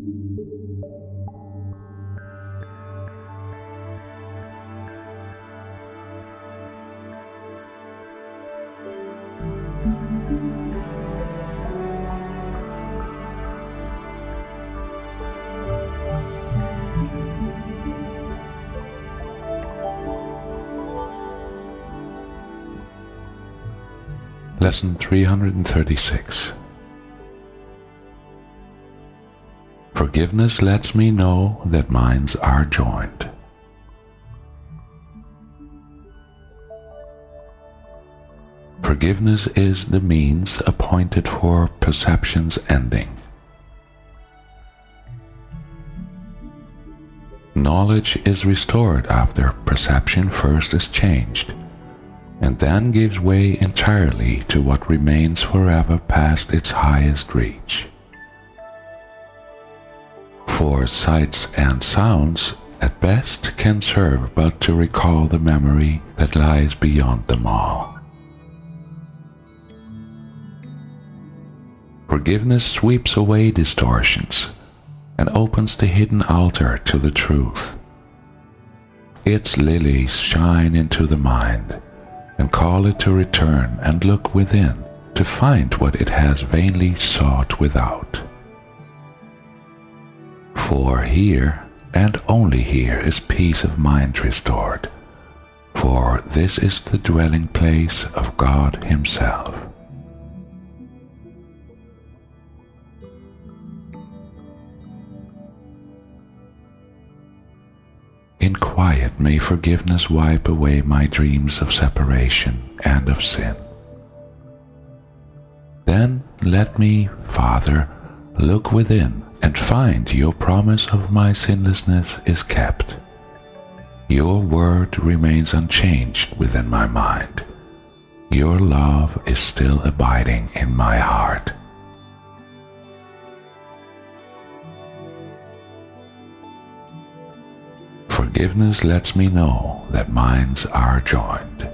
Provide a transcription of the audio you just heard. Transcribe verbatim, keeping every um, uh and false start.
Lesson three hundred thirty-six. Forgiveness lets me know that minds are joined. Forgiveness is the means appointed for perception's ending. Knowledge is restored after perception first is changed, and then gives way entirely to what remains forever past its highest reach. For sights and sounds, at best, can serve but to recall the memory that lies beyond them all. Forgiveness sweeps away distortions and opens the hidden altar to the truth. Its lilies shine into the mind and call it to return and look within to find what it has vainly sought without. For here, and only here, is peace of mind restored, for this is the dwelling place of God Himself. In quiet may forgiveness wipe away my dreams of separation and of sin. Then let me, Father, look within and find your promise of my sinlessness is kept. Your word remains unchanged within my mind. Your love is still abiding in my heart. Forgiveness lets me know that minds are joined.